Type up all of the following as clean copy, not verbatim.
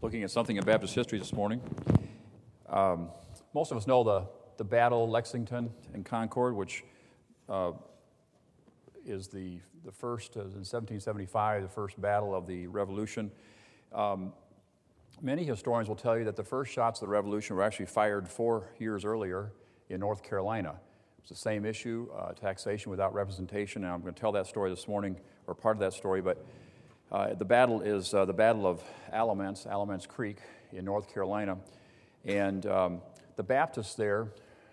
looking at something in Baptist history this morning. Most of us know the Battle of Lexington and Concord, which is the first, in 1775, the first battle of the Revolution. Many historians will tell you that the first shots of the Revolution were actually fired 4 years earlier in North Carolina. It's the same issue, taxation without representation, and I'm going to tell that story this morning, or part of that story, but the battle is the Battle of Alamance Creek in North Carolina, and the Baptists there,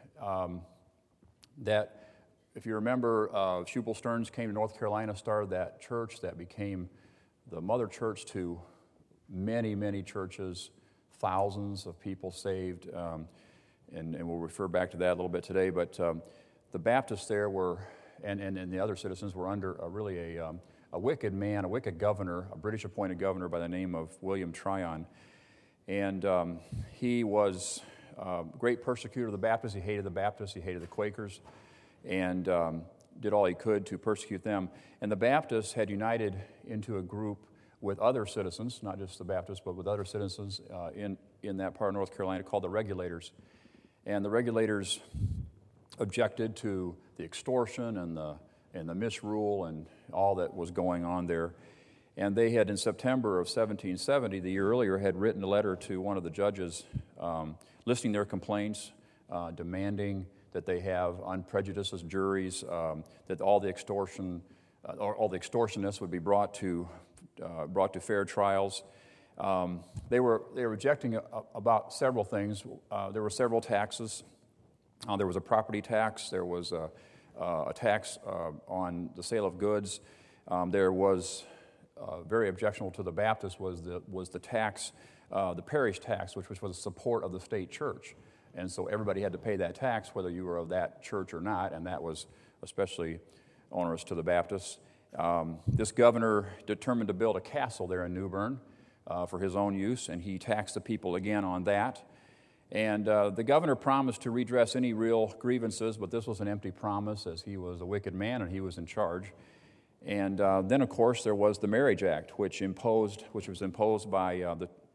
that, if you remember, Shubal Stearns came to North Carolina, started that church that became the mother church to many, many churches, thousands of people saved, and we'll refer back to that a little bit today, but the Baptists there were, and the other citizens were under a wicked man, a wicked governor, a British-appointed governor by the name of William Tryon. And he was a great persecutor of the Baptists. He hated the Baptists. He hated the Quakers, and did all he could to persecute them. And the Baptists had united into a group with other citizens, not just the Baptists, but with other citizens in that part of North Carolina called the Regulators. And the Regulators objected to the extortion and the misrule and all that was going on there. And they had, in September of 1770, the year earlier, had written a letter to one of the judges listing their complaints, demanding that they have unprejudiced juries, that all the extortionists would be brought to fair trials. They were rejecting about several things. There were several taxes. There was a property tax. There was a tax on the sale of goods. There was very objectionable to the Baptists was the tax, the parish tax, which was for the support of the state church, and so everybody had to pay that tax, whether you were of that church or not, and that was especially onerous to the Baptists. This governor determined to build a castle there in New Bern for his own use, and he taxed the people again on that. And the governor promised to redress any real grievances, but this was an empty promise, as he was a wicked man and he was in charge. And then, of course, there was the Marriage Act, which was imposed by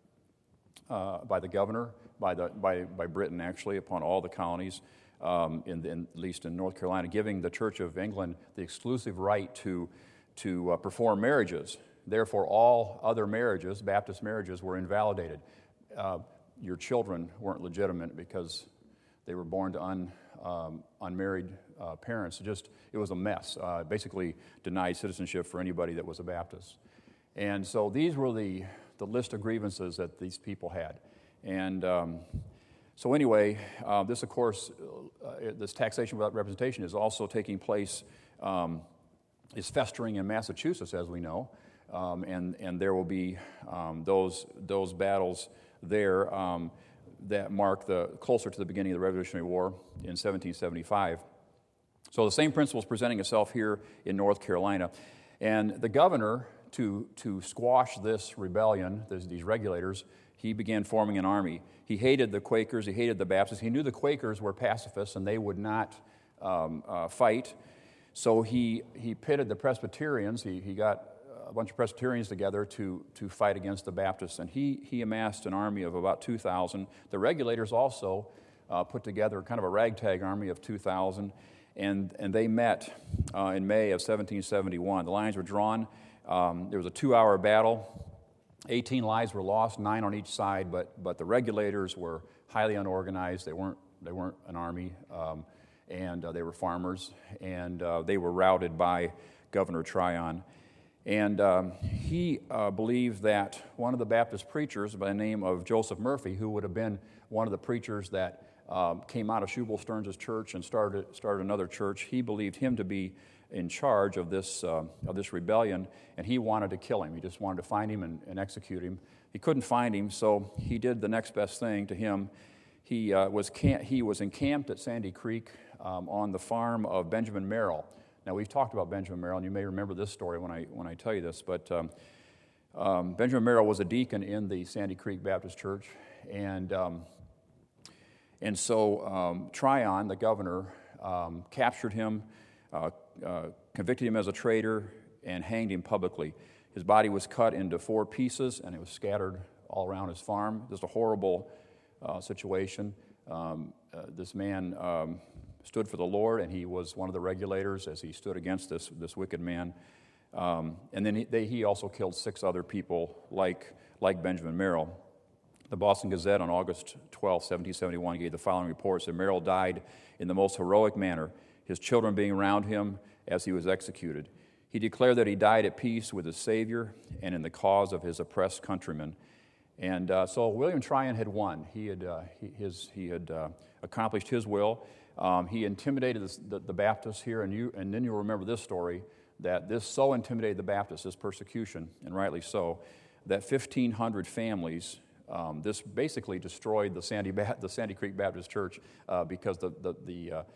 the governor, by Britain actually, upon all the colonies, at least in North Carolina, giving the Church of England the exclusive right to perform marriages. Therefore, all other marriages, Baptist marriages, were invalidated. Your children weren't legitimate because they were born to unmarried parents. It was a mess. Basically denied citizenship for anybody that was a Baptist. And so these were the list of grievances that these people had. And so anyway, this, of course, this taxation without representation is also taking place, is festering in Massachusetts, as we know. And there will be those battles there that mark closer to the beginning of the Revolutionary War in 1775. So the same principle is presenting itself here in North Carolina. And the governor, to squash this rebellion, these Regulators, he began forming an army. He hated the Quakers, he hated the Baptists. He knew the Quakers were pacifists and they would not fight. So he pitted the Presbyterians. He got a bunch of Presbyterians together to fight against the Baptists, and he amassed an army of about 2,000. The Regulators also put together kind of a ragtag army of 2,000, and they met in May of 1771. The lines were drawn. There was a 2-hour battle. 18 lives were lost, 9 on each side, but the Regulators were highly unorganized. They weren't an army, and they were farmers, and they were routed by Governor Tryon. And he believed that one of the Baptist preachers by the name of Joseph Murphy, who would have been one of the preachers that came out of Shubal Stearns' church and started another church, he believed him to be in charge of this rebellion, and he wanted to kill him. He just wanted to find him and execute him. He couldn't find him, so he did the next best thing to him. He was encamped at Sandy Creek on the farm of Benjamin Merrill. Now, we've talked about Benjamin Merrill, and you may remember this story when I tell you this, but Benjamin Merrill was a deacon in the Sandy Creek Baptist Church, and so Tryon, the governor, captured him, convicted him as a traitor, and hanged him publicly. His body was cut into 4 pieces, and it was scattered all around his farm. Just a horrible situation. This man stood for the Lord, and he was one of the regulators as he stood against this wicked man. And then he also killed 6 other people like Benjamin Merrill. The Boston Gazette on August 12, 1771 gave the following reports that Merrill died in the most heroic manner, his children being around him as he was executed. He declared that he died at peace with his Savior and in the cause of his oppressed countrymen. And so William Tryon had won. He had accomplished his will. He intimidated the Baptists here, and then you'll remember this story, that this so intimidated the Baptists, this persecution, and rightly so, that 1,500 families, this basically destroyed the Sandy Creek Baptist Church because the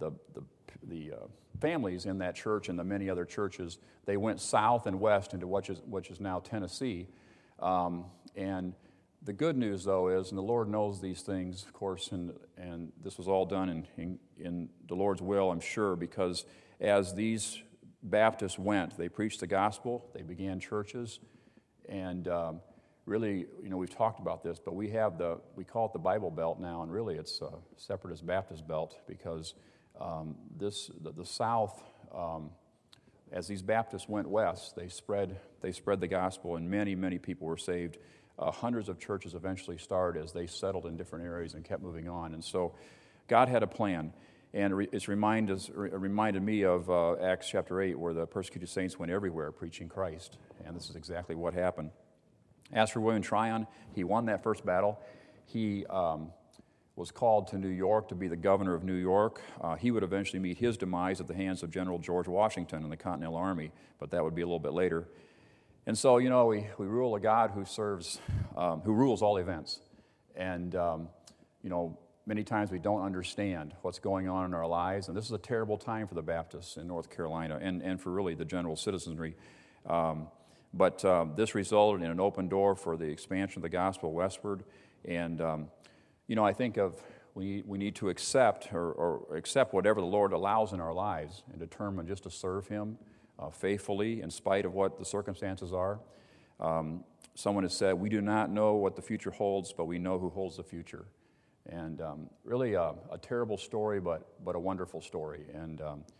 families in that church and the many other churches, they went south and west into what is now Tennessee. And the good news, though, is, and the Lord knows these things, of course, and this was all done in the Lord's will, I'm sure, because as these Baptists went, they preached the gospel, they began churches, and really, we've talked about this, but we call it the Bible Belt now, and really it's a Separatist Baptist Belt, because the South, as these Baptists went west, they spread the gospel, and many, many people were saved. Hundreds of churches eventually started as they settled in different areas and kept moving on. And so God had a plan. And it reminded me of Acts chapter 8, where the persecuted saints went everywhere preaching Christ. And this is exactly what happened. As for William Tryon, he won that first battle. He was called to New York to be the governor of New York. He would eventually meet his demise at the hands of General George Washington in the Continental Army, but that would be a little bit later. And so, we rule a God who rules all events. And, many times we don't understand what's going on in our lives. And this is a terrible time for the Baptists in North Carolina and for really the general citizenry. But this resulted in an open door for the expansion of the gospel westward. And, I think we need to accept or accept whatever the Lord allows in our lives and determine just to serve Him faithfully in spite of what the circumstances are. Someone has said, we do not know what the future holds, but we know who holds the future. And really a terrible story, but a wonderful story. And,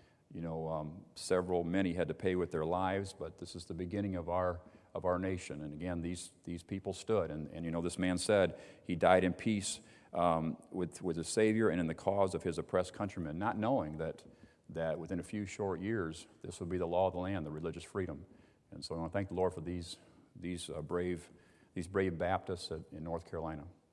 many had to pay with their lives, but this is the beginning of our nation. And again, these people stood. And this man said he died in peace with his Savior and in the cause of his oppressed countrymen, not knowing that within a few short years, this would be the law of the land, the religious freedom. And so I want to thank the Lord for these brave Baptists in North Carolina.